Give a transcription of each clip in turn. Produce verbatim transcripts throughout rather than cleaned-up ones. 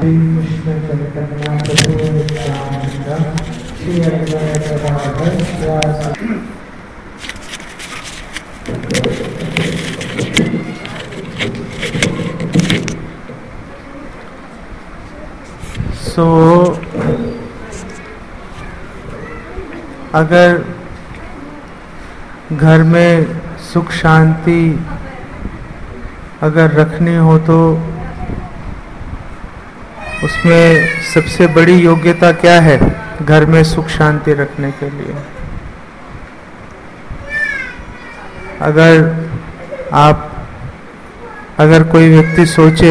श्री कृष्ण चैतन्य प्रभु नित्यानंद श्री अद्वैत गदाधर श्रीवासादि। सो अगर घर में सुख शांति अगर रखनी हो तो उसमें सबसे बड़ी योग्यता क्या है घर में सुख शांति रखने के लिए? अगर आप अगर कोई व्यक्ति सोचे,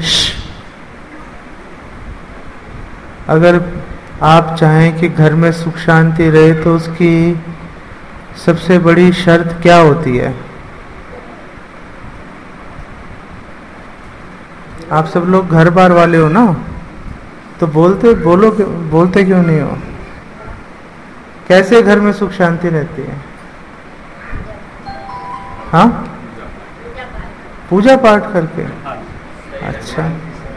अगर आप चाहें कि घर में सुख शांति रहे तो उसकी सबसे बड़ी शर्त क्या होती है? आप सब लोग घर बार वाले हो ना, तो बोलते बोलो बोलते क्यों नहीं हो? कैसे घर में सुख शांति रहती है? हाँ, पूजा पाठ करके। अच्छा,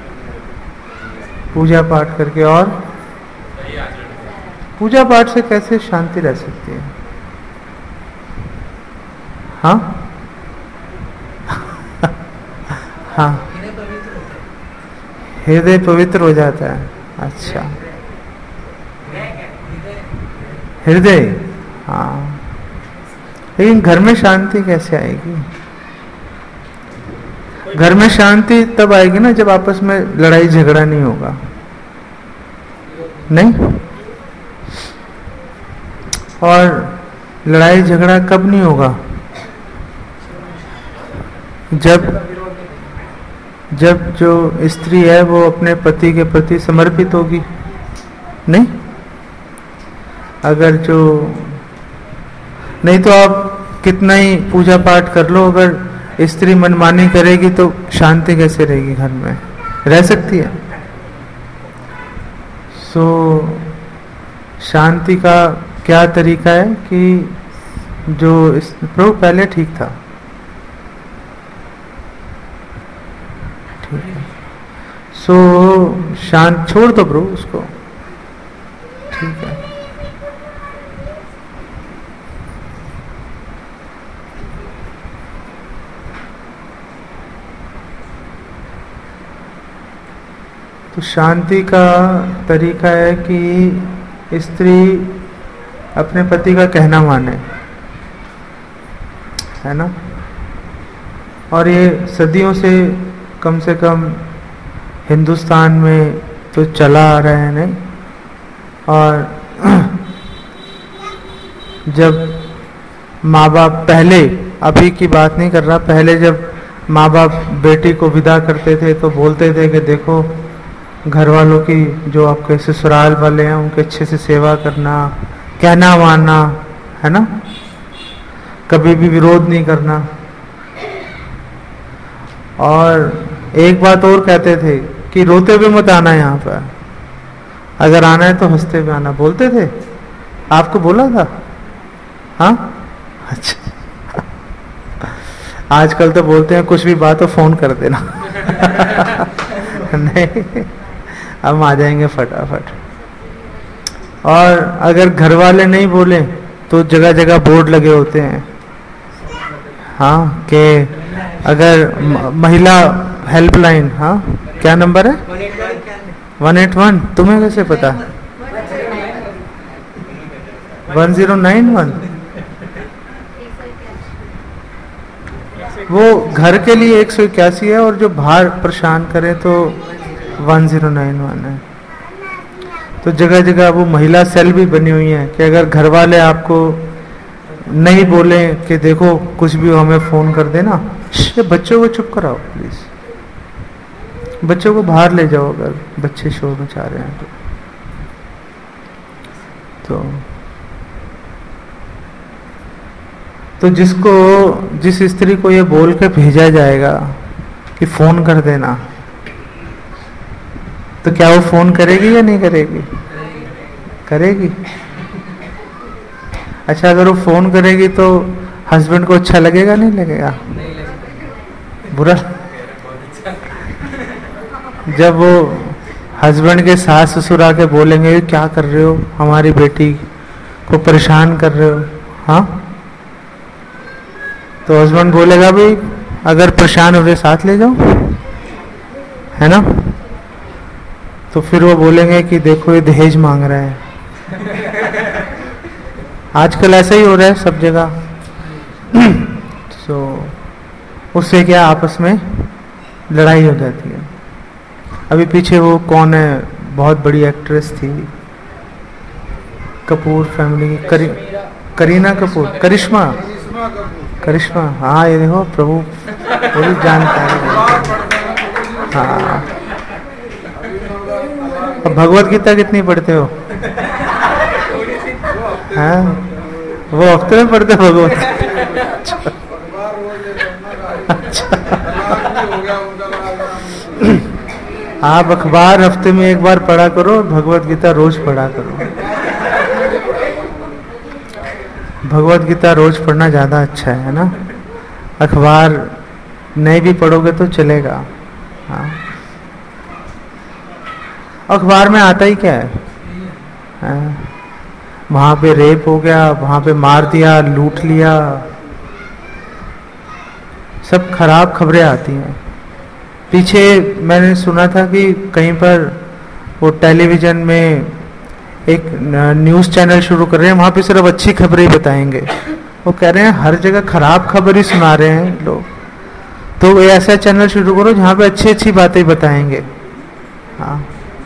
पूजा पाठ करके। और पूजा पाठ से कैसे शांति रह सकती है? हाँ हाँ, हृदय पवित्र हो जाता है। अच्छा, हृदय, हाँ, लेकिन घर में शांति कैसे आएगी? घर में शांति तब आएगी ना जब आपस में लड़ाई झगड़ा नहीं होगा। नहीं? और लड़ाई झगड़ा कब नहीं होगा? जब जब जो स्त्री है वो अपने पति के प्रति समर्पित होगी। नहीं? अगर जो नहीं तो आप कितना ही पूजा पाठ कर लो, अगर स्त्री मनमानी करेगी तो शांति कैसे रहेगी? घर में रह सकती है? सो शांति का क्या तरीका है कि जो प्रभु पहले ठीक था, ठीक है, सो शांत छोड़ दो प्रभु उसको, ठीक है। तो शांति का तरीका है कि स्त्री अपने पति का कहना माने, है ना? और ये सदियों से कम से कम हिंदुस्तान में तो चला आ रहा है, नहीं? और जब माँ बाप पहले, अभी की बात नहीं कर रहा, पहले जब माँ बाप बेटी को विदा करते थे तो बोलते थे कि देखो घर वालों की, जो आपके ससुराल वाले हैं उनके अच्छे से सेवा करना, कहना मानना, है ना? कभी भी विरोध नहीं करना। और एक बात और कहते थे कि रोते हुए मत आना यहाँ पर, अगर आना है तो हंसते हुए आना। बोलते थे? आपको बोला था? हाँ, अच्छा। आजकल तो बोलते हैं कुछ भी बात हो फोन कर देना। नहीं, हम आ जाएंगे फटाफट। और अगर घर वाले नहीं बोले तो जगह जगह बोर्ड लगे होते हैं, हाँ, कि अगर महिला हेल्पलाइन, हाँ, क्या नंबर है? One eight one. तुम्हें कैसे पता? One zero nine one. वो घर के लिए एक सौ इक्यासी है और जो बाहर परेशान करे तो वन जीरो नाइन वन है। तो जगह जगह वो महिला सेल भी बनी हुई है कि अगर घर वाले आपको नहीं बोले कि देखो कुछ भी हो हमें फोन कर देना, बच्चों को चुप कराओ प्लीज, बच्चों को बाहर ले जाओ अगर बच्चे शोर मचा रहे हैं तो। तो तो जिसको जिस स्त्री को ये बोल के भेजा जाएगा कि फोन कर देना, तो क्या वो फोन करेगी या नहीं करेगी? करेगी। अच्छा, अगर वो फोन करेगी तो हस्बैंड को अच्छा लगेगा नहीं लगेगा? बुरा। जब वो हस्बैंड के सास ससुर आके बोलेंगे क्या कर रहे हो, हमारी बेटी को परेशान कर रहे हो, हाँ, तो हस्बैंड बोलेगा भाई अगर परेशान हो रहे साथ ले जाओ, है ना। तो फिर वो बोलेंगे कि देखो ये दहेज मांग रहा है। आजकल ऐसा ही हो रहा है सब जगह। तो उससे क्या आपस में लड़ाई हो जाती है। अभी पीछे वो कौन है, बहुत बड़ी एक्ट्रेस थी कपूर फैमिली की, करी, करीना कपूर, करिश्मा करिश्मा हाँ, ये देखो प्रभु पूरी जानकारी। हाँ, अब भगवत गीता कितनी पढ़ते हो? हाँ, वो हफ्ते में पढ़ते हो भगवत? अच्छा, आप अखबार हफ्ते में एक बार पढ़ा करो, भगवत गीता रोज पढ़ा करो। भगवत गीता रोज पढ़ना ज्यादा अच्छा है ना। अखबार नहीं भी पढ़ोगे तो चलेगा। हाँ, अखबार में आता ही क्या है, हाँ? वहां पे रेप हो गया, वहां पे मार दिया, लूट लिया, सब खराब खबरें आती हैं। पीछे मैंने सुना था कि कहीं पर वो टेलीविजन में एक न्यूज़ चैनल शुरू कर रहे हैं, वहां पे सिर्फ अच्छी खबरें ही बताएंगे। वो कह रहे हैं हर जगह खराब खबर ही सुना रहे हैं लोग, तो ऐसा चैनल शुरू करो जहाँ पे अच्छी अच्छी बातें बताएंगे। हाँ,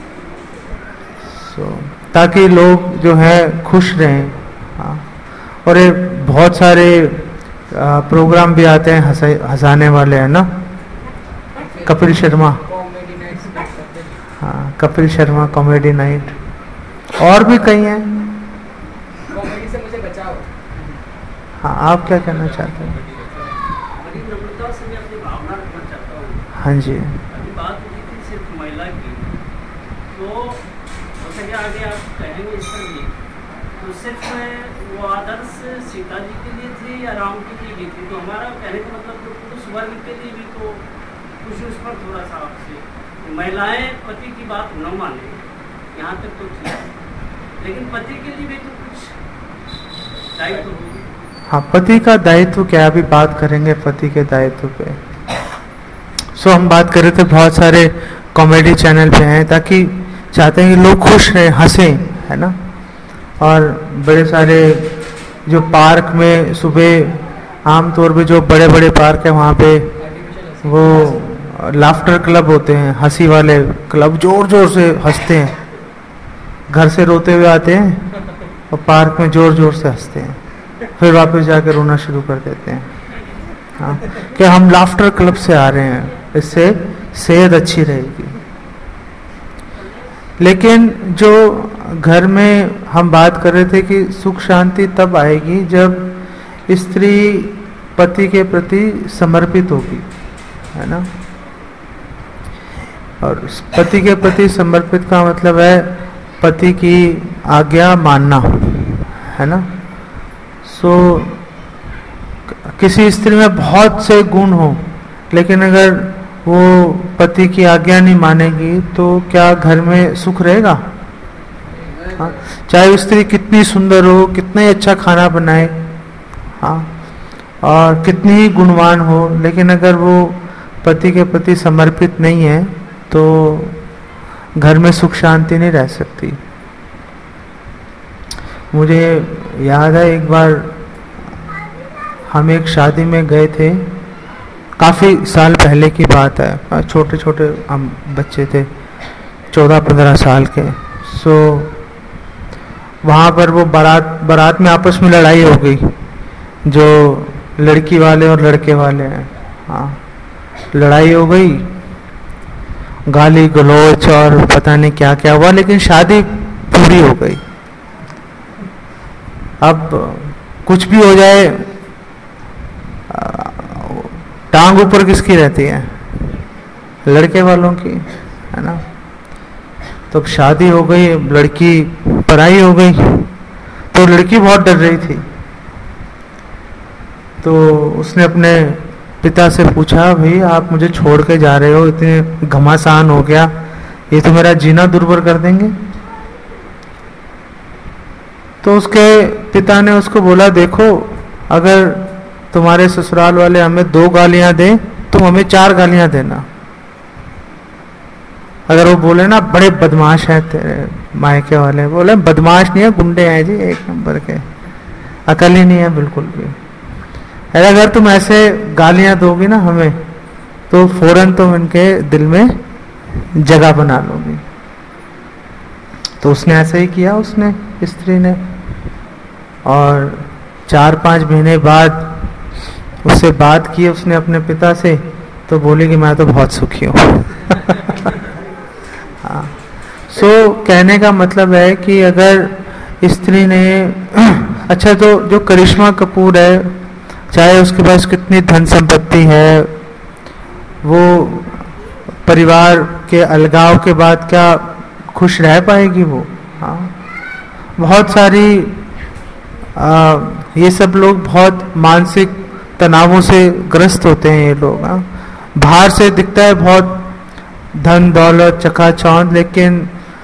so, ताकि लोग जो है खुश रहें। हाँ, और ये बहुत सारे आ, प्रोग्राम भी आते हैं हंसाने वाले, है ना। कपिल शर्मा, हाँ, कपिल शर्मा कॉमेडी नाइट, और भी कई हैं। कॉमेडी से मुझे बचाओ। हाँ, आप क्या कहना चाहते हैं? हाँ जी, अभी बात हुई थी सिर्फ महिला की, तो जैसे कि आगे आप कहेंगे इस पर भी, तो सिर्फ वो आदर्श सीता जी के लिए थी या राम के लिए भी थी? तो हमारा कहने का मतलब तो कुछ वर्ग के लिए भी, तो कुछ उस पर थोड़ा सा आपसे, महिलाएं पति की बात न माने यहाँ तक तो ठीक है, लेकिन पति के लिए भी तो कुछ दायित्व हो। हाँ, पति का दायित्व क्या, अभी बात करेंगे पति के दायित्व पे। सो हम बात कर रहे थे बहुत सारे कॉमेडी चैनल पे हैं ताकि चाहते हैं कि लोग खुश रहें, हंसें, है ना। और बड़े सारे जो पार्क में सुबह आमतौर पे जो बड़े बड़े पार्क है वहाँ पे वो लाफ्टर क्लब होते हैं, हंसी वाले क्लब, जोर जोर से हंसते हैं। घर से रोते हुए आते हैं और पार्क में जोर जोर से हंसते हैं, फिर वापस जाकर रोना शुरू कर देते हैं। हाँ, कि हम लाफ्टर क्लब से आ रहे हैं, इससे सेहत अच्छी रहेगी। लेकिन जो घर में हम बात कर रहे थे कि सुख शांति तब आएगी जब स्त्री पति के प्रति समर्पित होगी, है ना। और पति के प्रति समर्पित का मतलब है पति की आज्ञा मानना, है ना। सो किसी स्त्री में बहुत से गुण हो, लेकिन अगर वो पति की आज्ञा नहीं मानेगी तो क्या घर में सुख रहेगा? हाँ, चाहे वो स्त्री कितनी सुंदर हो, कितना ही अच्छा खाना बनाए, हाँ, और कितनी ही गुणवान हो, लेकिन अगर वो पति के प्रति समर्पित नहीं है तो घर में सुख शांति नहीं रह सकती। मुझे याद है एक बार हम एक शादी में गए थे, काफ़ी साल पहले की बात है, छोटे छोटे हम बच्चे थे, चौदह पंद्रह साल के। सो वहाँ पर वो बारात बारात में आपस में लड़ाई हो गई, जो लड़की वाले और लड़के वाले हैं, हाँ, लड़ाई हो गई, गाली गलौच और पता नहीं क्या क्या हुआ, लेकिन शादी पूरी हो गई। अब कुछ भी हो जाए, टांग ऊपर किसकी रहती है? लड़के वालों की, है ना। तो अब शादी हो गई, लड़की पराई हो गई, तो लड़की बहुत डर रही थी। तो उसने अपने पिता से पूछा, भाई आप मुझे छोड़ के जा रहे हो, इतने घमासान हो गया, ये तो मेरा जीना दुर्भर कर देंगे। तो उसके पिता ने उसको बोला, देखो अगर तुम्हारे ससुराल वाले हमें दो गालियां दें, तुम हमें चार गालियां देना। अगर वो बोले ना बड़े बदमाश हैं तेरे मायके वाले, बोले बदमाश नहीं है, गुंडे हैं जी एक नंबर के, अकल ही नहीं है बिल्कुल भी। अगर तुम ऐसे गालियां दोगी ना हमें, तो फौरन तुम इनके दिल में जगह बना लोगी। तो उसने ऐसा ही किया, उसने स्त्री ने। और चार पांच महीने बाद उससे बात की उसने अपने पिता से, तो बोली कि मैं तो बहुत सुखी हूँ। हाँ, सो कहने का मतलब है कि अगर स्त्री ने अच्छा, तो जो करिश्मा कपूर है, चाहे उसके पास कितनी धन संपत्ति है, वो परिवार के अलगाव के बाद क्या खुश रह पाएगी वो? हाँ, बहुत सारी आ, ये सब लोग बहुत मानसिक तनावों से ग्रस्त होते हैं ये लोग। हाँ, बाहर से दिखता है बहुत धन दौलत चकाचौंध, लेकिन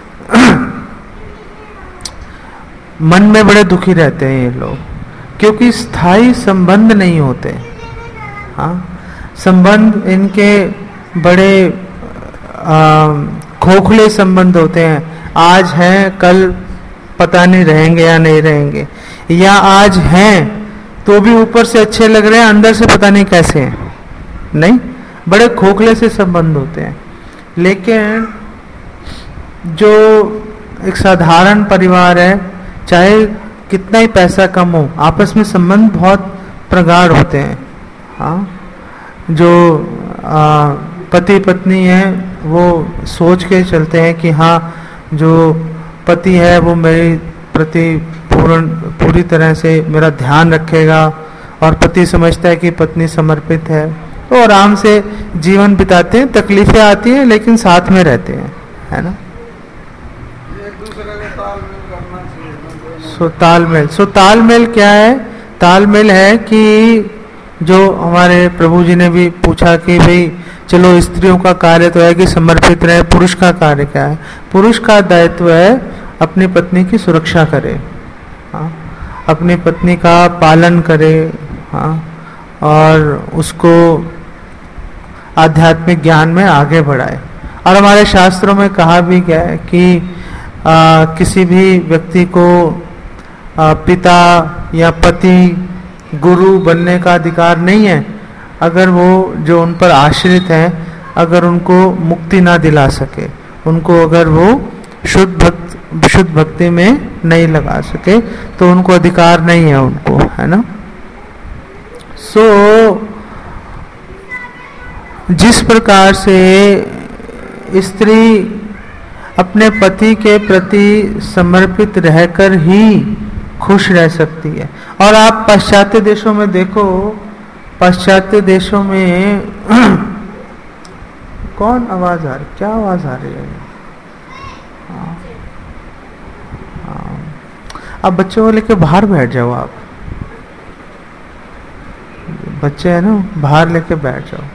मन में बड़े दुखी रहते हैं ये लोग, क्योंकि स्थायी संबंध नहीं होते। हाँ, संबंध इनके बड़े आ, खोखले संबंध होते हैं। आज हैं, कल पता नहीं रहेंगे या नहीं रहेंगे, या आज हैं तो भी ऊपर से अच्छे लग रहे हैं, अंदर से पता नहीं कैसे हैं। नहीं, बड़े खोखले से संबंध होते हैं। लेकिन जो एक साधारण परिवार है, चाहे कितना ही पैसा कम हो, आपस में संबंध बहुत प्रगाढ़ होते हैं। हाँ, जो आ, पति पत्नी है वो सोच के चलते हैं कि हाँ, जो पति है वो मेरी प्रति पूर्ण पूरी तरह से मेरा ध्यान रखेगा, और पति समझता है कि पत्नी समर्पित है, तो आराम से जीवन बिताते हैं। तकलीफें आती हैं लेकिन साथ में रहते हैं, है ना। एक दूसरे का तालमेल करना चाहिए। सो तालमेल सो तालमेल क्या है? तालमेल है कि जो हमारे प्रभु जी ने भी पूछा कि भाई चलो स्त्रियों का कार्य तो है कि समर्पित रहे, पुरुष का कार्य क्या है? पुरुष का दायित्व है अपनी पत्नी की सुरक्षा करे, हाँ, अपनी पत्नी का पालन करे, हाँ, और उसको आध्यात्मिक ज्ञान में आगे बढ़ाए। और हमारे शास्त्रों में कहा भी गया है कि आ, किसी भी व्यक्ति को आ, पिता या पति गुरु बनने का अधिकार नहीं है अगर वो जो उन पर आश्रित हैं, अगर उनको मुक्ति ना दिला सके, उनको अगर वो शुद्ध भक्त शुद्ध भक्ति में नहीं लगा सके, तो उनको अधिकार नहीं है उनको, है ना। सो so, जिस प्रकार से स्त्री अपने पति के प्रति समर्पित रहकर ही खुश रह सकती है। और आप पाश्चात्य देशों में देखो, पाश्चात्य देशों में कौन आवाज आ रही, क्या आवाज आ रही है? हाँ, हाँ, अब बच्चों को लेके बाहर बैठ जाओ, आप बच्चे हैं ना, बाहर लेके बैठ जाओ।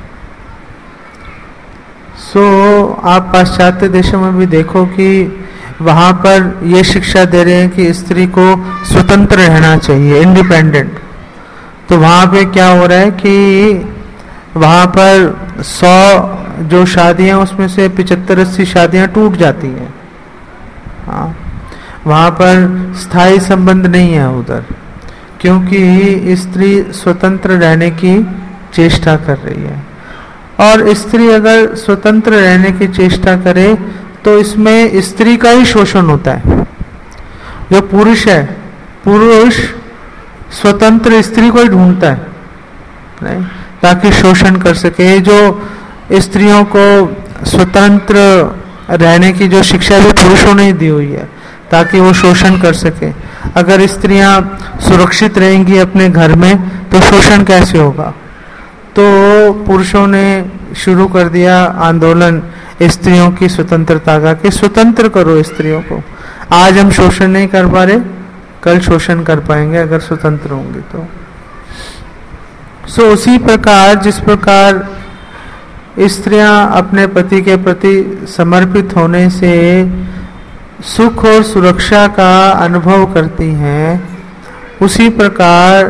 सो so, आप पाश्चात्य देशों में भी देखो कि वहां पर ये शिक्षा दे रहे हैं कि स्त्री को स्वतंत्र रहना चाहिए, इंडिपेंडेंट। तो वहां पे क्या हो रहा है कि वहां पर सौ जो शादियां, उसमें से पिचहत्तर अस्सी शादियां टूट जाती हैं। हाँ, वहां पर स्थायी संबंध नहीं है उधर, क्योंकि स्त्री स्वतंत्र रहने की चेष्टा कर रही है। और स्त्री अगर स्वतंत्र रहने की चेष्टा करे तो इसमें स्त्री का ही शोषण होता है। जो पुरुष है, पुरुष स्वतंत्र स्त्री को ही ढूंढता है, नहीं, ताकि शोषण कर सके। जो स्त्रियों को स्वतंत्र रहने की जो शिक्षा भी पुरुषों ने दी हुई है, ताकि वो शोषण कर सके। अगर स्त्रियां सुरक्षित रहेंगी अपने घर में तो शोषण कैसे होगा? तो पुरुषों ने शुरू कर दिया आंदोलन स्त्रियों की स्वतंत्रता का, कि स्वतंत्र करो स्त्रियों को। आज हम शोषण नहीं कर पा रहे, कल शोषण कर पाएंगे अगर स्वतंत्र होंगे तो। सो उसी प्रकार जिस प्रकार स्त्रियां अपने पति के प्रति समर्पित होने से सुख और सुरक्षा का अनुभव करती हैं, उसी प्रकार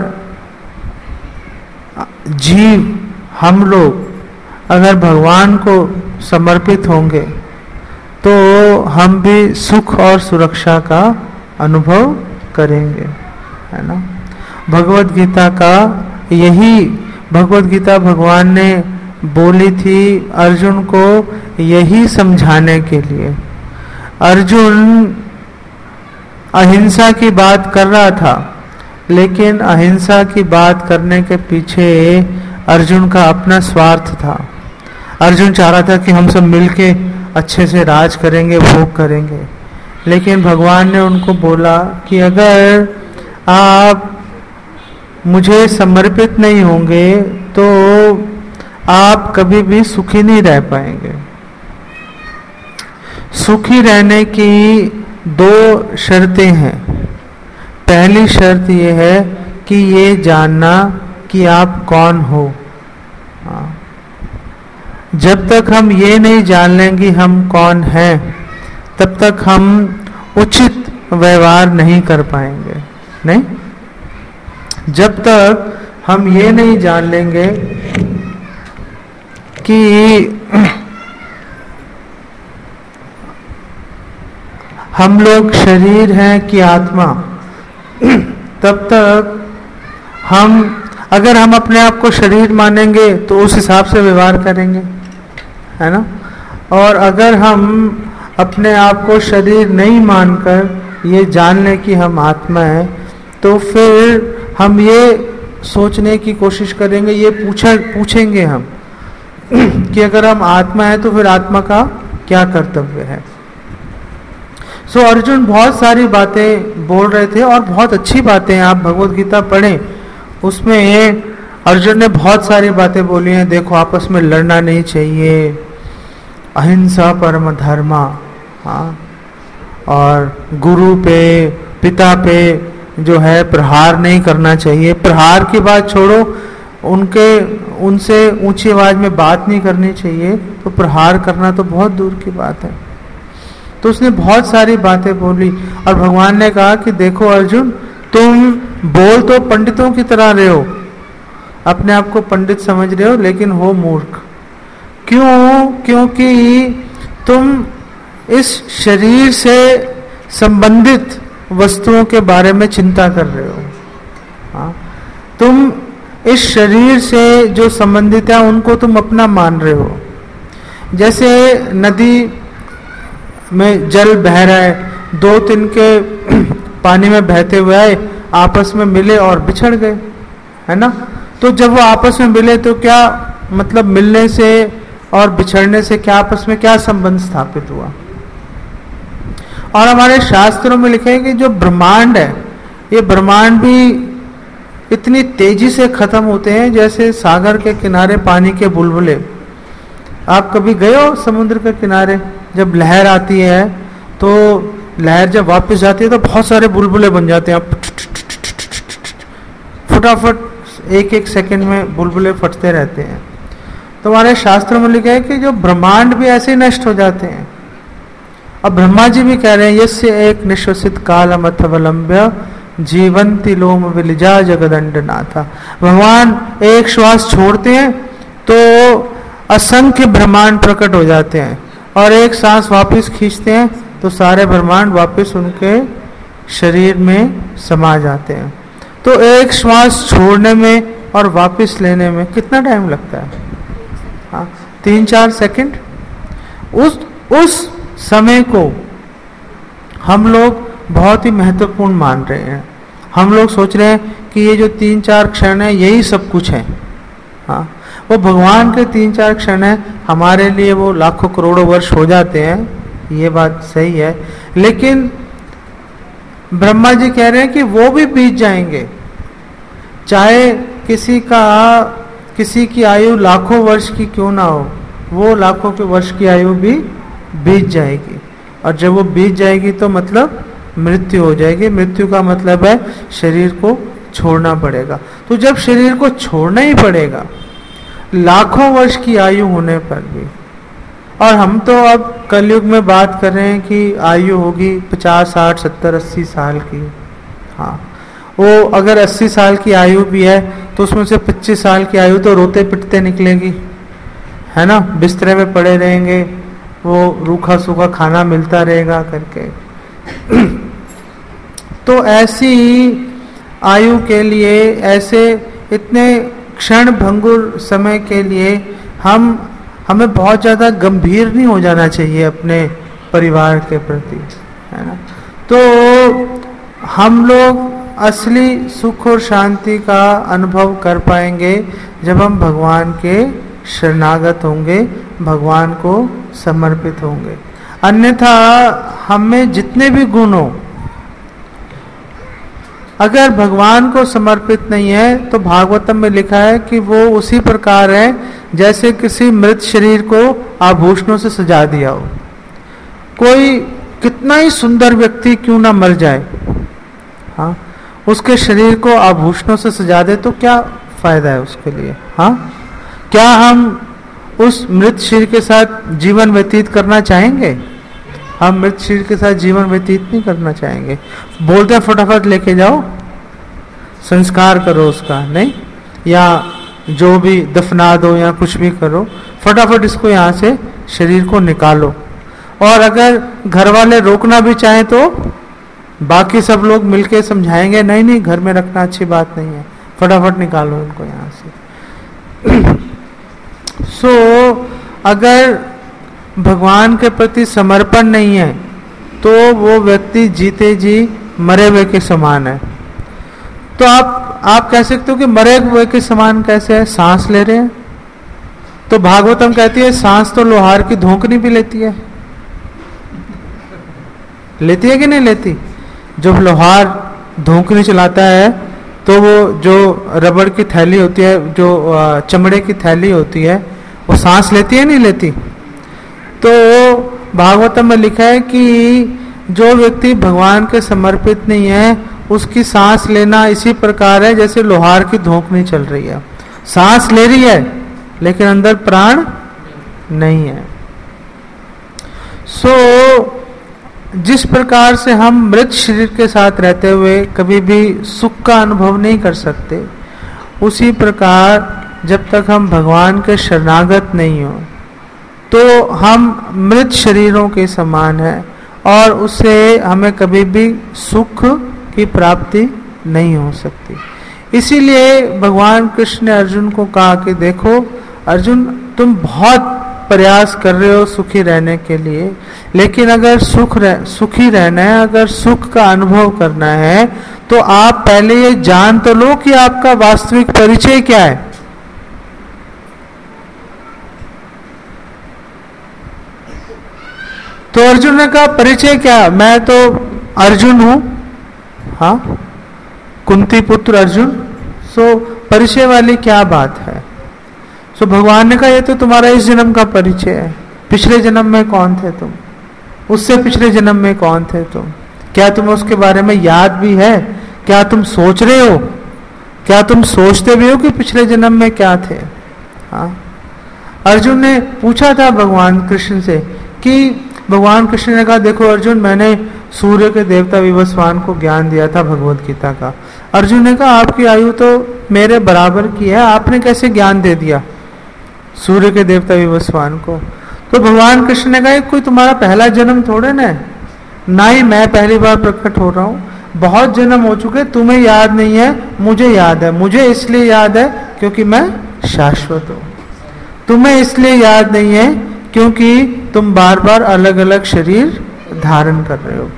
जीव हम लोग अगर भगवान को समर्पित होंगे तो हम भी सुख और सुरक्षा का अनुभव करेंगे, है ना। भगवत गीता का यही भगवत गीता भगवान ने बोली थी अर्जुन को यही समझाने के लिए। अर्जुन अहिंसा की बात कर रहा था, लेकिन अहिंसा की बात करने के पीछे अर्जुन का अपना स्वार्थ था। अर्जुन चाह रहा था कि हम सब मिलके अच्छे से राज करेंगे, भोग करेंगे, लेकिन भगवान ने उनको बोला कि अगर आप मुझे समर्पित नहीं होंगे तो आप कभी भी सुखी नहीं रह पाएंगे। सुखी रहने की दो शर्तें हैं। पहली शर्त यह है कि ये जानना कि आप कौन हो। जब तक हम ये नहीं जान लेंगे हम कौन हैं, तब तक हम उचित व्यवहार नहीं कर पाएंगे। नहीं, जब तक हम ये नहीं जान लेंगे कि हम लोग शरीर हैं कि आत्मा, तब तक हम अगर हम अपने आप को शरीर मानेंगे तो उस हिसाब से व्यवहार करेंगे, है ना। और अगर हम अपने आप को शरीर नहीं मानकर ये जान लें कि हम आत्मा है, तो फिर हम ये सोचने की कोशिश करेंगे, ये पूछा पूछेंगे हम कि अगर हम आत्मा है तो फिर आत्मा का क्या कर्तव्य है। सो so, अर्जुन बहुत सारी बातें बोल रहे थे और बहुत अच्छी बातें, आप भगवत गीता पढ़ें, उसमें अर्जुन ने बहुत सारी बातें बोली हैं। देखो, आपस में लड़ना नहीं चाहिए, अहिंसा परम धर्मा, हाँ, और गुरु पे पिता पे जो है प्रहार नहीं करना चाहिए। प्रहार की बात छोड़ो, उनके उनसे ऊंची आवाज में बात नहीं करनी चाहिए, तो प्रहार करना तो बहुत दूर की बात है। तो उसने बहुत सारी बातें बोली और भगवान ने कहा कि देखो अर्जुन, तुम बोल तो पंडितों की तरह रहे हो, अपने आप को पंडित समझ रहे हो, लेकिन हो मूर्ख। क्यों? क्योंकि तुम इस शरीर से संबंधित वस्तुओं के बारे में चिंता कर रहे हो। हाँ, तुम इस शरीर से जो संबंधित है उनको तुम अपना मान रहे हो। जैसे नदी में जल बह रहा है, दो तिनके पानी में बहते हुए आए, आपस में मिले और बिछड़ गए, है ना। तो जब वो आपस में मिले तो क्या मतलब, मिलने से और बिछड़ने से क्या आपस में क्या संबंध स्थापित हुआ। और हमारे शास्त्रों में लिखे हैं कि जो ब्रह्मांड है, ये ब्रह्मांड भी इतनी तेजी से खत्म होते हैं जैसे सागर के किनारे पानी के बुलबुले। आप कभी गए हो समुद्र के किनारे? जब लहर आती है तो लहर जब वापस जाती है तो बहुत सारे बुलबुले बन जाते हैं, फटाफट एक एक सेकंड में बुलबुले फटते रहते हैं। तो हमारे शास्त्रों में लिखा है कि जो ब्रह्मांड भी ऐसे ही नष्ट हो जाते हैं। अब ब्रह्मा जी भी कह रहे हैं, यस्य एक निश्वसित कालम अथवलंब्य जीवंति लोम विलिजा जगदंड नाथा। भगवान एक श्वास छोड़ते हैं तो असंख्य ब्रह्मांड प्रकट हो जाते हैं, और एक सांस वापस खींचते हैं तो सारे ब्रह्मांड वापस उनके शरीर में समा जाते हैं। तो एक श्वास छोड़ने में और वापस लेने में कितना टाइम लगता है? हाँ, तीन चार सेकंड। उस उस समय को हम लोग बहुत ही महत्वपूर्ण मान रहे हैं। हम लोग सोच रहे हैं कि ये जो तीन चार क्षण है यही सब कुछ है। हाँ, वो भगवान के तीन चार क्षण है, हमारे लिए वो लाखों करोड़ों वर्ष हो जाते हैं, ये बात सही है। लेकिन ब्रह्मा जी कह रहे हैं कि वो भी बीत जाएंगे। चाहे किसी का किसी की आयु लाखों वर्ष की क्यों ना हो, वो लाखों के वर्ष की आयु भी बीत जाएगी। और जब वो बीत जाएगी तो मतलब मृत्यु हो जाएगी। मृत्यु का मतलब है शरीर को छोड़ना पड़ेगा। तो जब शरीर को छोड़ना ही पड़ेगा लाखों वर्ष की आयु होने पर भी। और हम तो अब कलयुग में बात कर रहे हैं कि आयु होगी पचास साठ सत्तर अस्सी साल की। हाँ, वो अगर अस्सी साल की आयु भी है तो उसमें से पच्चीस साल की आयु तो रोते पिटते निकलेगी, है ना, बिस्तरे में पड़े रहेंगे, वो रूखा सूखा खाना मिलता रहेगा करके। तो ऐसी आयु के लिए, ऐसे इतने क्षण भंगुर समय के लिए हम हमें बहुत ज़्यादा गंभीर नहीं हो जाना चाहिए अपने परिवार के प्रति, है ना। तो हम लोग असली सुख और शांति का अनुभव कर पाएंगे जब हम भगवान के शरणागत होंगे, भगवान को समर्पित होंगे। अन्यथा हमें जितने भी गुण हो, अगर भगवान को समर्पित नहीं है तो भागवतम में लिखा है कि वो उसी प्रकार है जैसे किसी मृत शरीर को आभूषणों से सजा दिया हो। कोई कितना ही सुंदर व्यक्ति क्यों ना मर जाए, हाँ, उसके शरीर को आभूषणों से सजा दे तो क्या फायदा है उसके लिए। हाँ, क्या हम उस मृत शरीर के साथ जीवन व्यतीत करना चाहेंगे? हम मृत शरीर के साथ जीवन व्यतीत नहीं करना चाहेंगे। बोलते हैं फटाफट लेके जाओ, संस्कार करो उसका, नहीं, या जो भी दफना दो या कुछ भी करो, फटाफट इसको यहाँ से शरीर को निकालो। और अगर घर वाले रोकना भी चाहें तो बाकी सब लोग मिलके समझाएंगे, नहीं नहीं घर में रखना अच्छी बात नहीं है, फटाफट निकालो इनको यहाँ से। सो so, अगर भगवान के प्रति समर्पण नहीं है तो वो व्यक्ति जीते जी मरे हुए के समान है। तो आप आप कह सकते हो कि मरे हुए के समान कैसे है? सांस ले रहे हैं तो भागवतम कहती है सांस तो लोहार की धोंकनी भी लेती है। लेती है कि नहीं लेती? जब लोहार धोंकनी चलाता है तो वो जो रबड़ की थैली होती है, जो चमड़े की थैली होती है, वो सांस लेती है नहीं लेती? तो भागवतम में लिखा है कि जो व्यक्ति भगवान के समर्पित नहीं है उसकी सांस लेना इसी प्रकार है जैसे लोहार की धोंकनी चल रही है। सांस ले रही है लेकिन अंदर प्राण नहीं है। सो so, जिस प्रकार से हम मृत शरीर के साथ रहते हुए कभी भी सुख का अनुभव नहीं कर सकते, उसी प्रकार जब तक हम भगवान के शरणागत नहीं हो तो हम मृत शरीरों के समान हैं और उससे हमें कभी भी सुख की प्राप्ति नहीं हो सकती। इसीलिए भगवान कृष्ण ने अर्जुन को कहा कि देखो अर्जुन, तुम बहुत प्रयास कर रहे हो सुखी रहने के लिए, लेकिन अगर सुख रह, सुखी रहना है, अगर सुख का अनुभव करना है तो आप पहले ये जान तो लो कि आपका वास्तविक परिचय क्या है। तो अर्जुन ने कहा परिचय क्या? मैं तो अर्जुन हूं, हाँ, कुंती पुत्र अर्जुन। सो परिचय वाली क्या बात है? सो भगवान ने कहा ये तो तुम्हारा इस जन्म का परिचय है। पिछले जन्म में कौन थे तुम? उससे पिछले जन्म में कौन थे तुम? क्या तुम्हें उसके बारे में याद भी है? क्या तुम सोच रहे हो? क्या तुम सोचते भी हो कि पिछले जन्म में क्या थे? हाँ, अर्जुन ने पूछा था भगवान कृष्ण से कि भगवान कृष्ण ने कहा देखो अर्जुन, मैंने सूर्य के देवता विवस्वान को ज्ञान दिया था भगवत गीता का। अर्जुन ने कहा आपकी आयु तो मेरे बराबर की है, आपने कैसे ज्ञान दे दिया सूर्य के देवता विवस्वान को? तो भगवान कृष्ण ने कहा कोई तुम्हारा पहला जन्म थोड़े ना है, ना ही मैं पहली बार प्रकट हो रहा हूँ, बहुत जन्म हो चुके, तुम्हें याद नहीं है, मुझे याद है। मुझे इसलिए याद है क्योंकि मैं शाश्वत हूँ, तुम्हें इसलिए याद नहीं है क्योंकि तुम बार बार अलग अलग शरीर धारण कर रहे हो।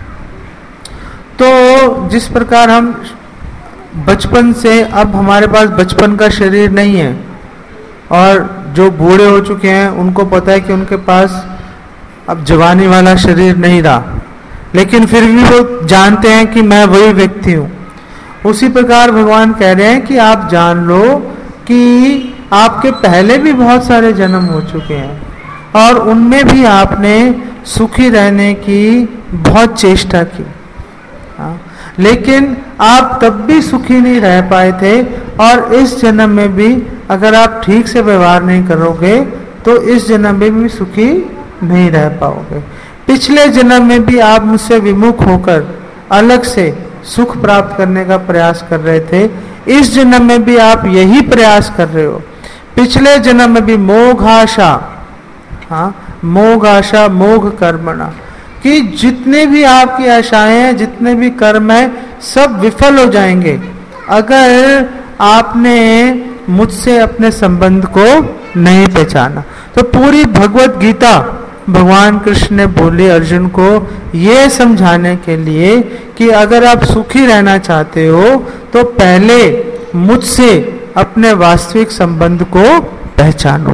तो जिस प्रकार हम बचपन से, अब हमारे पास बचपन का शरीर नहीं है और जो बूढ़े हो चुके हैं उनको पता है कि उनके पास अब जवानी वाला शरीर नहीं रहा, लेकिन फिर भी वो जानते हैं कि मैं वही व्यक्ति हूँ। उसी प्रकार भगवान कह रहे हैं कि आप जान लो कि आपके पहले भी बहुत सारे जन्म हो चुके हैं और उनमें भी आपने सुखी रहने की बहुत चेष्टा की, हाँ, लेकिन आप तब भी सुखी नहीं रह पाए थे और इस जन्म में भी अगर आप ठीक से व्यवहार नहीं करोगे तो इस जन्म में भी सुखी नहीं रह पाओगे। पिछले जन्म में भी आप मुझसे विमुख होकर अलग से सुख प्राप्त करने का प्रयास कर रहे थे, इस जन्म में भी आप यही प्रयास कर रहे हो। पिछले जन्म में भी मोघाशा, हाँ मोघाशा मोघ कर्मणा, कि जितने भी आपकी आशाएं हैं, जितने भी कर्म है, सब विफल हो जाएंगे अगर आपने मुझसे अपने संबंध को नहीं पहचाना। तो पूरी भगवत गीता भगवान कृष्ण ने बोली अर्जुन को ये समझाने के लिए कि अगर आप सुखी रहना चाहते हो तो पहले मुझसे अपने वास्तविक संबंध को पहचानो।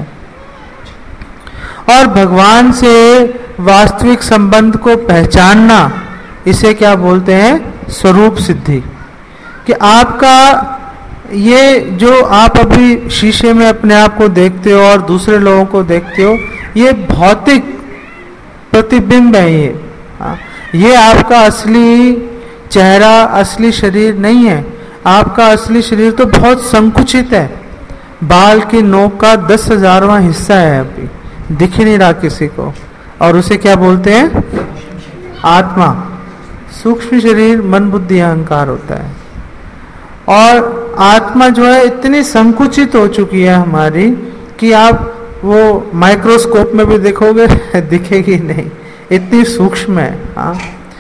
और भगवान से वास्तविक संबंध को पहचानना, इसे क्या बोलते हैं? स्वरूप सिद्धि। कि आपका ये जो आप अभी शीशे में अपने आप को देखते हो और दूसरे लोगों को देखते हो, ये भौतिक प्रतिबिंब है। ये हाँ, ये आपका असली चेहरा, असली शरीर नहीं है। आपका असली शरीर तो बहुत संकुचित है, बाल की नोक का दस हजारवां हिस्सा है, अभी दिख ही नहीं रहा किसी को, और उसे क्या बोलते हैं? आत्मा। सूक्ष्म शरीर मन बुद्धि अहंकार होता है, और आत्मा जो है इतनी संकुचित हो चुकी है हमारी कि आप वो माइक्रोस्कोप में भी देखोगे दिखेगी नहीं, इतनी सूक्ष्म है। हाँ,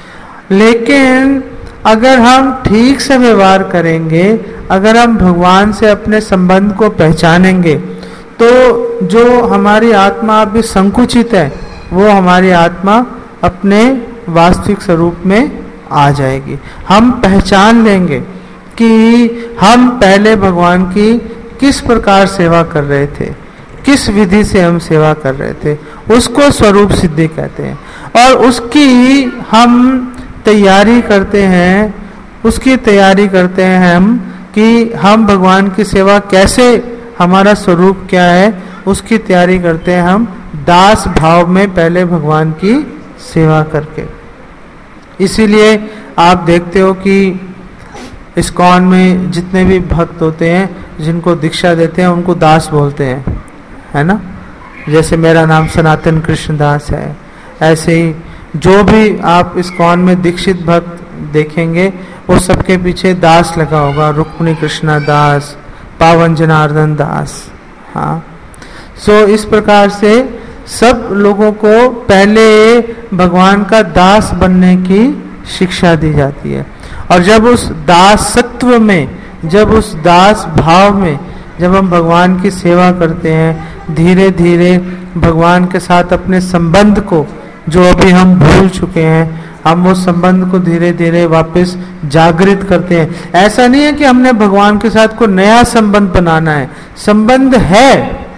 लेकिन अगर हम ठीक से व्यवहार करेंगे, अगर हम भगवान से अपने संबंध को पहचानेंगे, तो जो हमारी आत्मा अभी संकुचित है वो हमारी आत्मा अपने वास्तविक स्वरूप में आ जाएगी। हम पहचान लेंगे कि हम पहले भगवान की किस प्रकार सेवा कर रहे थे, किस विधि से हम सेवा कर रहे थे, उसको स्वरूप सिद्धि कहते हैं। और उसकी हम तैयारी करते हैं, उसकी तैयारी करते हैं हम कि हम भगवान की सेवा कैसे, हमारा स्वरूप क्या है, उसकी तैयारी करते हैं हम दास भाव में पहले भगवान की सेवा करके। इसीलिए आप देखते हो कि इस्कॉन में जितने भी भक्त होते हैं, जिनको दीक्षा देते हैं, उनको दास बोलते हैं, है ना। जैसे मेरा नाम सनातन कृष्ण दास है, ऐसे ही जो भी आप इस्कॉन में दीक्षित भक्त देखेंगे वो सबके पीछे दास लगा होगा, रुक्मिणी कृष्णा दास, पावन जनार्दन दास। हाँ, सो इस प्रकार से सब लोगों को पहले भगवान का दास बनने की शिक्षा दी जाती है। और जब उस दासत्व में, जब उस दास भाव में जब हम भगवान की सेवा करते हैं, धीरे धीरे भगवान के साथ अपने संबंध को, जो अभी हम भूल चुके हैं, हम उस संबंध को धीरे धीरे वापस जागृत करते हैं। ऐसा नहीं है कि हमने भगवान के साथ कोई नया संबंध बनाना है, संबंध है,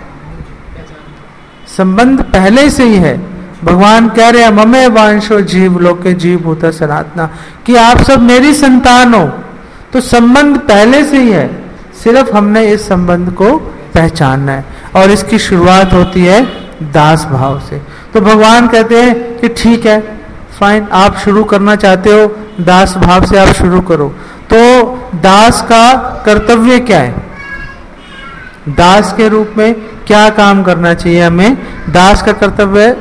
संबंध पहले से ही है। भगवान कह रहे हैं ममे वांशो जीव लोके जीव भूता सनातना, कि आप सब मेरी संतान हो। तो संबंध पहले से ही है, सिर्फ हमने इस संबंध को पहचानना है। और इसकी शुरुआत होती है दास भाव से। तो भगवान कहते हैं कि ठीक है, फाइन, आप शुरू करना चाहते हो दास भाव से, आप शुरू करो। तो दास का कर्तव्य क्या है? दास के रूप में क्या काम करना चाहिए हमें? दास का कर्तव्य है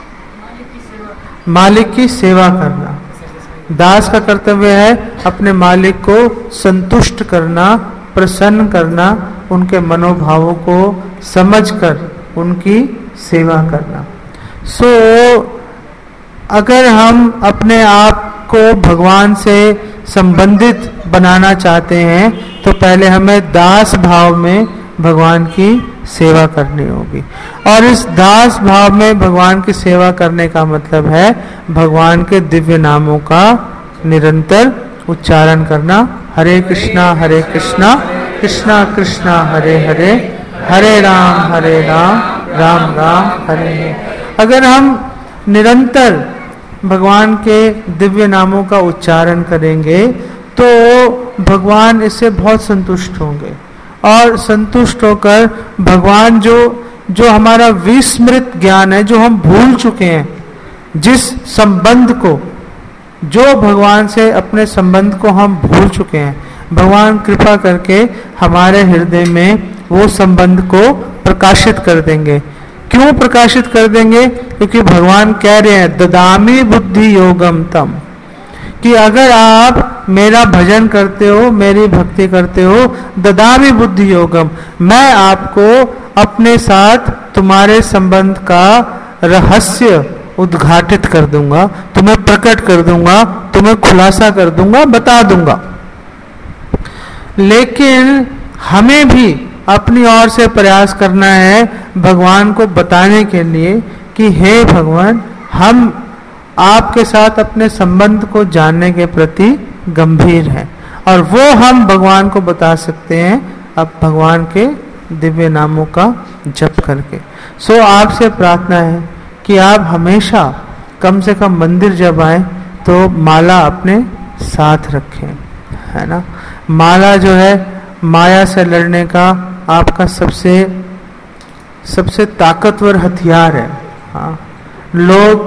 मालिक की सेवा करना। दास का कर्तव्य है अपने मालिक को संतुष्ट करना, प्रसन्न करना, उनके मनोभावों को समझकर उनकी सेवा करना। सो so, अगर हम अपने आप को भगवान से संबंधित बनाना चाहते हैं तो पहले हमें दास भाव में भगवान की सेवा करनी होगी। और इस दास भाव में भगवान की सेवा करने का मतलब है भगवान के दिव्य नामों का निरंतर उच्चारण करना। हरे कृष्णा हरे कृष्णा कृष्णा कृष्णा हरे हरे, हरे राम हरे राम राम राम हरे हरे। अगर हम निरंतर भगवान के दिव्य नामों का उच्चारण करेंगे तो भगवान इससे बहुत संतुष्ट होंगे। और संतुष्ट होकर भगवान जो जो हमारा विस्मृत ज्ञान है, जो हम भूल चुके हैं, जिस संबंध को, जो भगवान से अपने संबंध को हम भूल चुके हैं, भगवान कृपा करके हमारे हृदय में वो संबंध को प्रकाशित कर देंगे। क्यों प्रकाशित कर देंगे? क्योंकि भगवान कह रहे हैं ददामी बुद्धि योगम तम, कि अगर आप मेरा भजन करते हो, मेरी भक्ति करते हो, ददामी बुद्धि योगम, मैं आपको अपने साथ तुम्हारे संबंध का रहस्य उद्घाटित कर दूंगा, तुम्हें प्रकट कर दूंगा, तुम्हें खुलासा कर दूंगा, बता दूंगा। लेकिन हमें भी अपनी ओर से प्रयास करना है भगवान को बताने के लिए कि हे भगवान, हम आपके साथ अपने संबंध को जानने के प्रति गंभीर हैं, और वो हम भगवान को बता सकते हैं अब भगवान के दिव्य नामों का जप करके। सो आपसे प्रार्थना है कि आप हमेशा कम से कम मंदिर जब आए तो माला अपने साथ रखें, है ना। माला जो है माया से लड़ने का आपका सबसे सबसे ताकतवर हथियार है। हाँ, लोग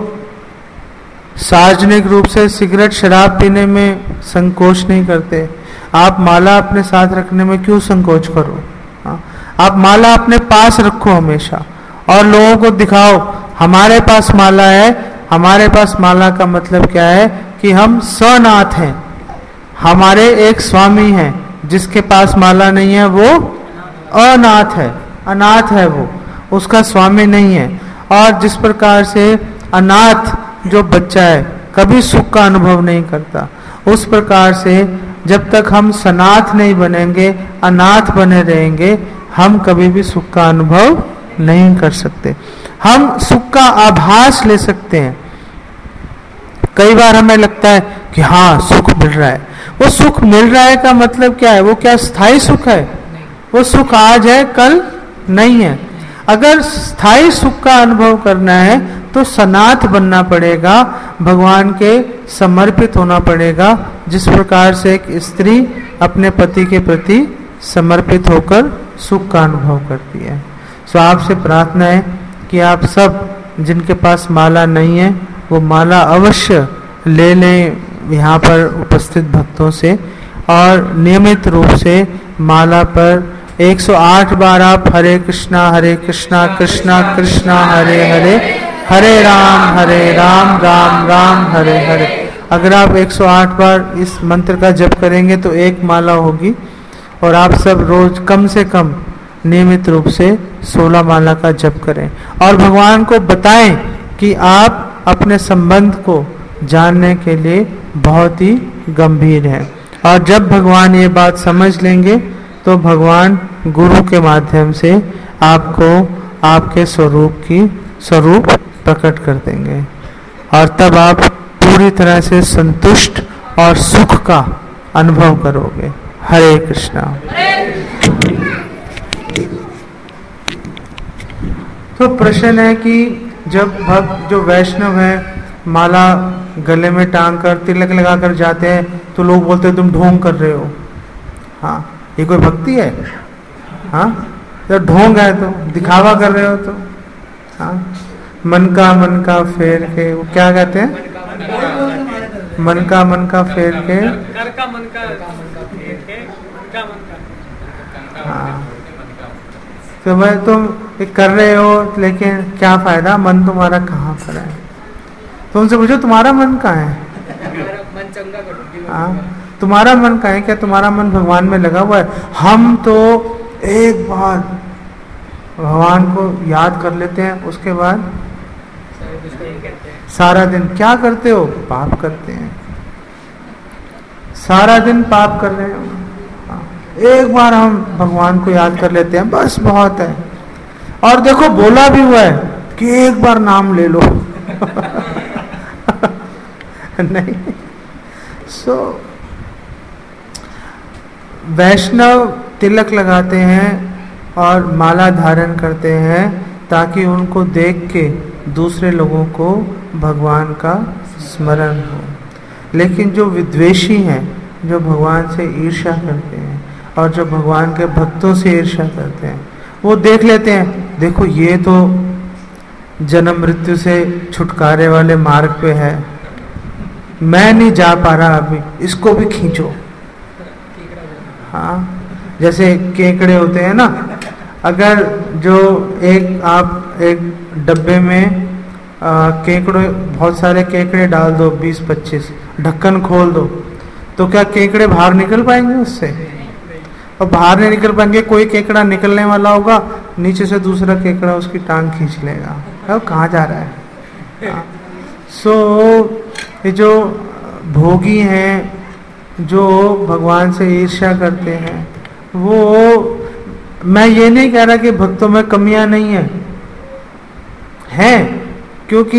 सार्वजनिक रूप से सिगरेट शराब पीने में संकोच नहीं करते, आप माला अपने साथ रखने में क्यों संकोच करो? हाँ, आप माला अपने पास रखो हमेशा, और लोगों को दिखाओ हमारे पास माला है। हमारे पास माला का मतलब क्या है? कि हम सनाथ हैं, हमारे एक स्वामी हैं, जिसके पास माला नहीं है वो अनाथ है, अनाथ है, वो उसका स्वामी नहीं है। और जिस प्रकार से अनाथ जो बच्चा है कभी सुख का अनुभव नहीं करता, उस प्रकार से जब तक हम सनाथ नहीं बनेंगे, अनाथ बने रहेंगे, हम कभी भी सुख का अनुभव नहीं कर सकते। हम सुख का आभास ले सकते हैं। कई बार हमें लगता है कि हाँ सुख मिल रहा है, वो सुख मिल रहा है का मतलब क्या है? वो क्या स्थायी सुख है? वो सुख आज है कल नहीं है। अगर स्थायी सुख का अनुभव करना है तो सनाथ बनना पड़ेगा, भगवान के समर्पित होना पड़ेगा, जिस प्रकार से एक स्त्री अपने पति के प्रति समर्पित होकर सुख का अनुभव करती है। सो आपसे प्रार्थना है कि आप सब जिनके पास माला नहीं है वो माला अवश्य ले लें यहाँ पर उपस्थित भक्तों से, और नियमित रूप से माला पर एक सौ आठ बार आप हरे कृष्णा हरे कृष्णा कृष्णा कृष्णा हरे हरे, हरे राम हरे राम राम राम हरे हरे। अगर आप एक सौ आठ बार इस मंत्र का जप करेंगे तो एक माला होगी, और आप सब रोज कम से कम नियमित रूप से सोलह माला का जप करें, और भगवान को बताएं कि आप अपने संबंध को जानने के लिए बहुत ही गंभीर हैं। और जब भगवान ये बात समझ लेंगे तो भगवान गुरु के माध्यम से आपको आपके स्वरूप की स्वरूप प्रकट कर देंगे, और तब आप पूरी तरह से संतुष्ट और सुख का अनुभव करोगे। हरे कृष्णा। तो प्रश्न है कि जब भक्त जो वैष्णव है माला गले में टांग कर तिलक लगा कर जाते हैं तो लोग बोलते हैं तुम ढोंग कर रहे हो। हाँ, ये कोई भक्ति है? हाँ, जब ढोंग है तो दिखावा कर रहे हो तो। हाँ, मन का मन का फेर के, वो क्या कहते हैं? मन का मन का फेर के, हाँ, तो भाई तुम कर रहे हो लेकिन क्या फायदा, मन तुम्हारा कहाँ पर है? तो उनसे पूछो तुम्हारा मन कहाँ है? हाँ, तुम्हारा मन कहाँ है? क्या तुम्हारा मन भगवान में लगा हुआ है? हम तो एक बार भगवान को याद कर लेते हैं, उसके बाद सारा दिन क्या करते हो? पाप करते हैं, सारा दिन पाप कर रहे हो। एक बार हम भगवान को याद कर लेते हैं, बस बहुत है। और देखो बोला भी हुआ है कि एक बार नाम ले लो। नहीं। सो so, वैष्णव तिलक लगाते हैं और माला धारण करते हैं ताकि उनको देख के दूसरे लोगों को भगवान का स्मरण हो। लेकिन जो विद्वेषी हैं, जो भगवान से ईर्ष्या करते हैं और जो भगवान के भक्तों से ईर्ष्या करते हैं, वो देख लेते हैं, देखो ये तो जन्म मृत्यु से छुटकारे वाले मार्ग पे है, मैं नहीं जा पा रहा अभी, इसको भी खींचो। हाँ, जैसे केकड़े होते हैं ना, अगर जो एक आप एक डब्बे में आ, केकड़े बहुत सारे केकड़े डाल दो, बीस पच्चीस, ढक्कन खोल दो, तो क्या केकड़े बाहर निकल पाएंगे उससे? और बाहर नहीं निकल पाएंगे। कोई केकड़ा निकलने वाला होगा, नीचे से दूसरा केकड़ा उसकी टांग खींच लेगा, अब कहाँ जा रहा है? सो so, ये जो भोगी हैं, जो भगवान से ईर्ष्या करते हैं, वो, मैं ये नहीं कह रहा कि भक्तों में कमियां नहीं है, हैं, क्योंकि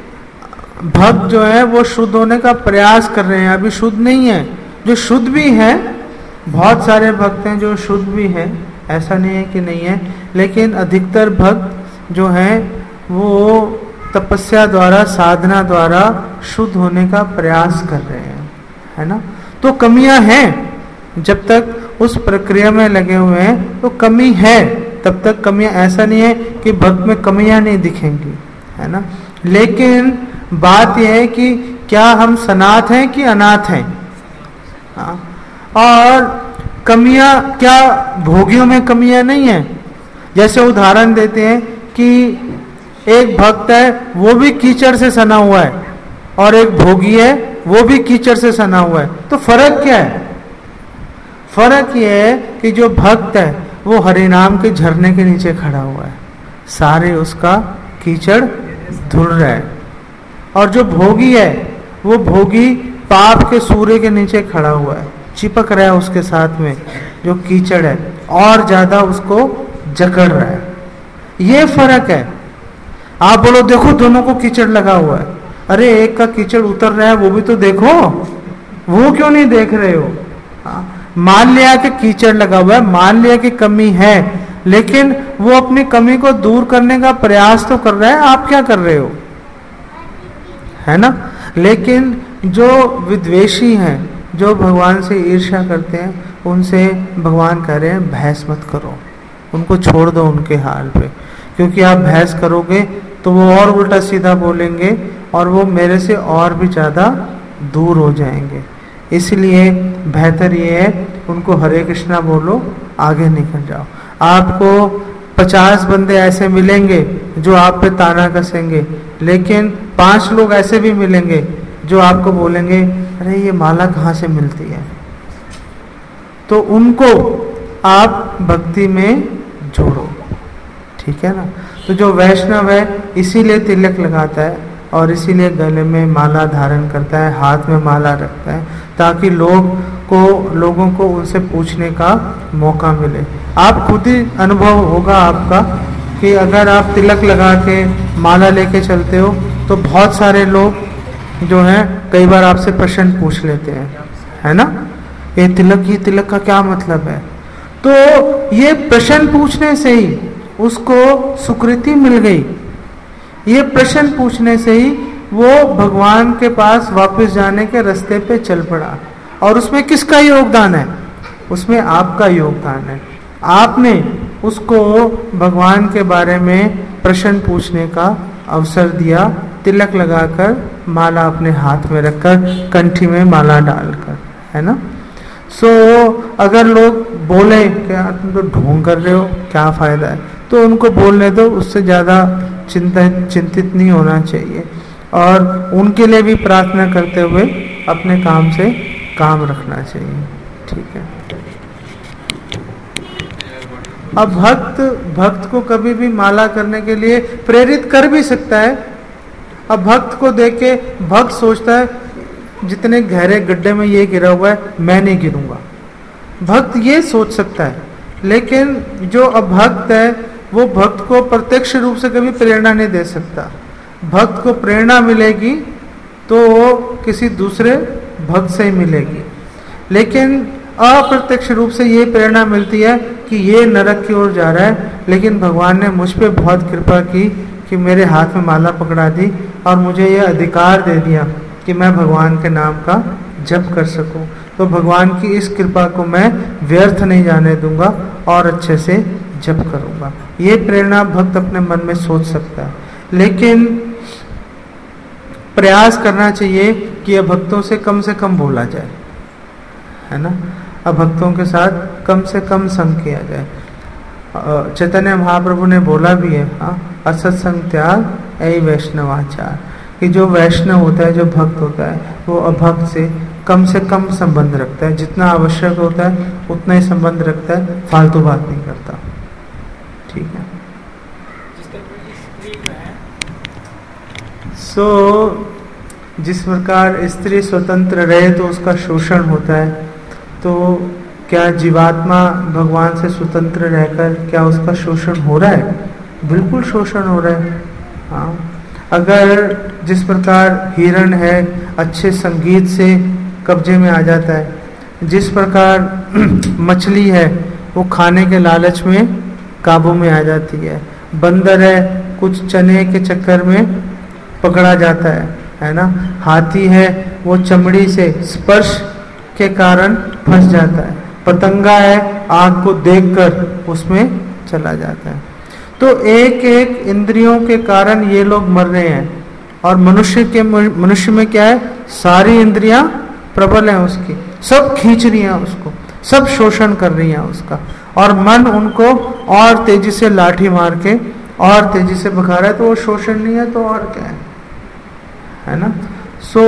भक्त जो है वो शुद्ध होने का प्रयास कर रहे हैं, अभी शुद्ध नहीं है। जो शुद्ध भी है, बहुत सारे भक्त हैं जो शुद्ध भी हैं, ऐसा नहीं है कि नहीं है, लेकिन अधिकतर भक्त जो हैं वो तपस्या द्वारा, साधना द्वारा शुद्ध होने का प्रयास कर रहे हैं, है ना। तो कमियां हैं, जब तक उस प्रक्रिया में लगे हुए हैं तो कमी है, तब तक कमियां, ऐसा नहीं है कि भक्त में कमियां नहीं दिखेंगी, है ना। लेकिन बात यह है कि क्या हम सनाथ हैं कि अनाथ हैं? हाँ। और कमियां, क्या भोगियों में कमियां नहीं है? जैसे उदाहरण देते हैं कि एक भक्त है वो भी कीचड़ से सना हुआ है, और एक भोगी है वो भी कीचड़ से सना हुआ है, तो फर्क क्या है? फर्क ये है कि जो भक्त है वो हरिनाम के झरने के नीचे खड़ा हुआ है, सारे उसका कीचड़ धुल रहा है, और जो भोगी है वो भोगी पाप के सूर्य के नीचे खड़ा हुआ है, चिपक रहा है उसके साथ में जो कीचड़ है, और ज्यादा उसको जकड़ रहा है। ये फर्क है। आप बोलो देखो दोनों को कीचड़ लगा हुआ है, अरे एक का कीचड़ उतर रहा है वो भी तो देखो, वो क्यों नहीं देख रहे हो? हाँ, मान लिया कि कीचड़ लगा हुआ है, मान लिया कि कमी है, लेकिन वो अपनी कमी को दूर करने का प्रयास तो कर रहा है, आप क्या कर रहे हो? है ना। लेकिन जो विद्वेषी हैं, जो भगवान से ईर्ष्या करते हैं, उनसे भगवान कह रहे हैं बहस मत करो, उनको छोड़ दो उनके हाल पे, क्योंकि आप बहस करोगे तो वो और उल्टा सीधा बोलेंगे और वो मेरे से और भी ज़्यादा दूर हो जाएंगे। इसलिए बेहतर ये है उनको हरे कृष्णा बोलो, आगे निकल जाओ। आपको पचास बंदे ऐसे मिलेंगे जो आप पे ताना कसेंगे, लेकिन पांच लोग ऐसे भी मिलेंगे जो आपको बोलेंगे अरे ये माला कहाँ से मिलती है, तो उनको आप भक्ति में जोड़ो, ठीक है ना। तो जो वैष्णव है इसीलिए तिलक लगाता है और इसीलिए गले में माला धारण करता है, हाथ में माला रखता है, ताकि लोग को लोगों को उनसे पूछने का मौका मिले। आप खुद ही अनुभव होगा आपका कि अगर आप तिलक लगा के माला लेके चलते हो तो बहुत सारे लोग जो हैं कई बार आपसे प्रश्न पूछ लेते हैं, है ना, ये तिलक ये तिलक का क्या मतलब है। तो ये प्रश्न पूछने से ही उसको सुकृति मिल गई, ये प्रश्न पूछने से ही वो भगवान के पास वापस जाने के रास्ते पे चल पड़ा। और उसमें किसका योगदान है? उसमें आपका योगदान है। आपने उसको भगवान के बारे में प्रश्न पूछने का अवसर दिया, तिलक लगाकर, माला अपने हाथ में रखकर, कंठी में माला डालकर, है ना। सो so, अगर लोग बोले कि यार तुम तो ढोंग कर रहे हो, क्या फायदा है, तो उनको बोलने दो, उससे ज़्यादा चिंता चिंतित नहीं होना चाहिए। और उनके लिए भी प्रार्थना करते हुए अपने काम से काम रखना चाहिए, ठीक है। अब भक्त भक्त को कभी भी माला करने के लिए प्रेरित कर भी सकता है। अब भक्त को देख के भक्त सोचता है जितने गहरे गड्ढे में ये गिरा हुआ है मैं नहीं गिरूंगा, भक्त ये सोच सकता है। लेकिन जो अभक्त है वो भक्त को प्रत्यक्ष रूप से कभी प्रेरणा नहीं दे सकता। भक्त को प्रेरणा मिलेगी तो वो किसी दूसरे भक्त से ही मिलेगी, लेकिन अप्रत्यक्ष रूप से ये प्रेरणा मिलती है कि ये नरक की ओर जा रहा है, लेकिन भगवान ने मुझ पे बहुत कृपा की कि मेरे हाथ में माला पकड़ा दी और मुझे ये अधिकार दे दिया कि मैं भगवान के नाम का जप कर सकूं। तो भगवान की इस कृपा को मैं व्यर्थ नहीं जाने दूंगा और अच्छे से जप करूंगा। ये प्रेरणा भक्त अपने मन में सोच सकता है, लेकिन प्रयास करना चाहिए कि यह भक्तों से कम से कम बोला जाए, है ना। अभक्तों के साथ कम से कम संग किया जाए। चैतन्य महाप्रभु ने बोला भी है, हाँ, असत्संग त्याग ऐ वैष्णवाचार, कि जो वैष्णव होता है, जो भक्त होता है, वो अभक्त से कम से कम संबंध रखता है, जितना आवश्यक होता है उतना ही संबंध रखता है, फालतू बात नहीं करता। ठीक है। सो so, जिस प्रकार स्त्री स्वतंत्र रहे तो उसका शोषण होता है, तो क्या जीवात्मा भगवान से स्वतंत्र रहकर क्या उसका शोषण हो रहा है? बिल्कुल शोषण हो रहा है। हाँ, अगर जिस प्रकार हिरण है अच्छे संगीत से कब्जे में आ जाता है, जिस प्रकार मछली है वो खाने के लालच में काबू में आ जाती है, बंदर है कुछ चने के चक्कर में पकड़ा जाता है, है ना, हाथी है वो चमड़ी से स्पर्श के कारण फंस जाता है, पतंगा है आग को देखकर उसमें चला जाता है। तो एक एक इंद्रियों के कारण ये लोग मर रहे हैं। और मनुष्य के मनुष्य में क्या है? सारी इंद्रियां प्रबल हैं उसकी, सब खींच रही हैं उसको, सब शोषण कर रही हैं उसका, और मन उनको और तेजी से लाठी मार के और तेजी से भगा रहा है। तो वो शोषण नहीं है तो और क्या है, है ना। सो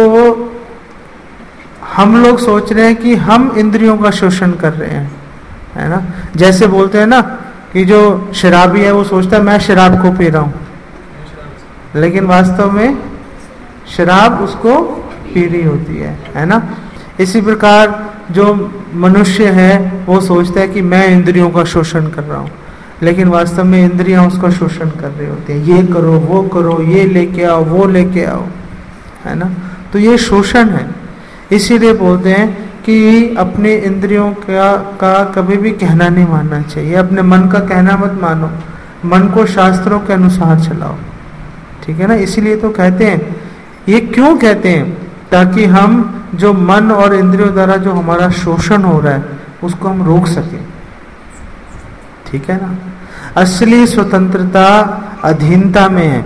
हम लोग सोच रहे हैं कि हम इंद्रियों का शोषण कर रहे हैं, है ना। जैसे बोलते हैं ना कि जो शराबी है वो सोचता है मैं शराब को पी रहा हूं, लेकिन वास्तव में शराब उसको पी रही होती है, है ना। इसी प्रकार जो मनुष्य है वो सोचता है कि मैं इंद्रियों का शोषण कर रहा हूं, लेकिन वास्तव में इंद्रियां उसका शोषण कर रही होती है। ये करो, वो करो, ये लेके आओ, वो लेके आओ, है ना। तो ये शोषण है। इसीलिए बोलते हैं कि अपने इंद्रियों का का कभी भी कहना नहीं मानना चाहिए, अपने मन का कहना मत मानो, मन को शास्त्रों के अनुसार चलाओ, ठीक है ना। इसीलिए तो कहते हैं, ये क्यों कहते हैं? ताकि हम जो मन और इंद्रियों द्वारा जो हमारा शोषण हो रहा है उसको हम रोक सकें, ठीक है ना। असली स्वतंत्रता अधीनता में है।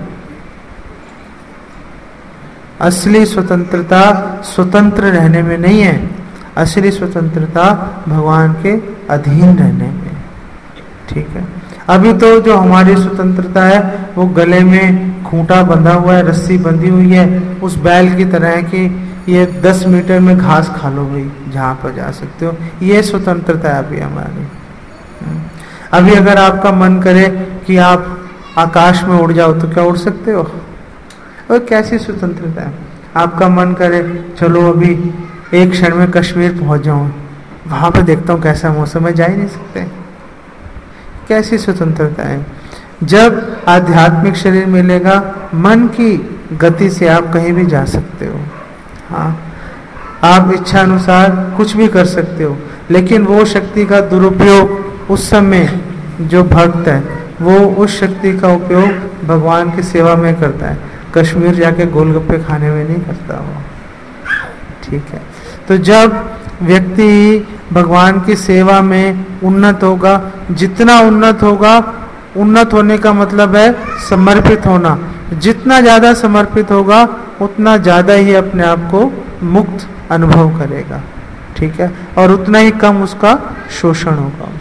असली स्वतंत्रता स्वतंत्र रहने में नहीं है, असली स्वतंत्रता भगवान के अधीन रहने में, ठीक है। अभी तो जो हमारी स्वतंत्रता है वो गले में खूंटा बंधा हुआ है, रस्सी बंधी हुई है, उस बैल की तरह है कि ये दस मीटर में घास खा लो भाई, जहाँ पर जा सकते हो, ये स्वतंत्रता है अभी हमारी। अभी अगर आपका मन करे कि आप आकाश में उड़ जाओ तो क्या उड़ सकते हो? और कैसी स्वतंत्रता है? आपका मन करे चलो अभी एक क्षण में कश्मीर पहुंच जाऊं, वहां पे देखता हूं कैसा मौसम है, जा ही नहीं सकते। कैसी स्वतंत्रता है? जब आध्यात्मिक शरीर मिलेगा, मन की गति से आप कहीं भी जा सकते हो। हाँ, आप इच्छा अनुसार कुछ भी कर सकते हो, लेकिन वो शक्ति का दुरुपयोग उस समय जो भक्त है वो उस शक्ति का उपयोग भगवान की सेवा में करता है, कश्मीर जाके गोलगप्पे खाने में नहीं करता वो, ठीक है। तो जब व्यक्ति भगवान की सेवा में उन्नत होगा, जितना उन्नत होगा, उन्नत होने का मतलब है समर्पित होना, जितना ज्यादा समर्पित होगा उतना ज्यादा ही अपने आप को मुक्त अनुभव करेगा, ठीक है, और उतना ही कम उसका शोषण होगा।